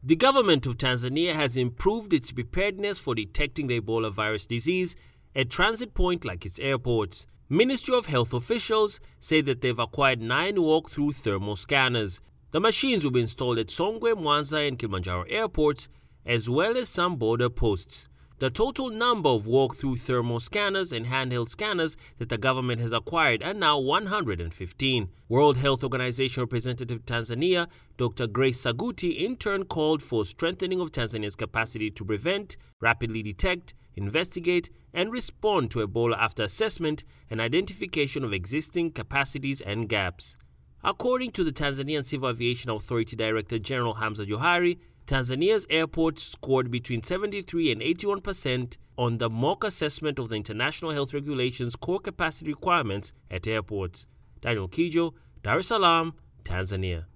The government of Tanzania has improved its preparedness for detecting the Ebola virus disease at transit points like its airports. Ministry of Health officials say that they've acquired 9 walk-through thermal scanners. The machines will be installed at Songwe, Mwanza and Kilimanjaro airports, as well as some border posts. The total number of walk-through thermal scanners and handheld scanners that the government has acquired are now 115. World Health Organization representative Tanzania, Dr. Grace Saguti, in turn called for strengthening of Tanzania's capacity to prevent, rapidly detect, investigate, and respond to Ebola after assessment and identification of existing capacities and gaps. According to the Tanzanian Civil Aviation Authority Director General Hamza Johari, Tanzania's airports scored between 73 and 81% on the mock assessment of the International Health Regulations core capacity requirements at airports. Daniel Kijo, Dar es Salaam, Tanzania.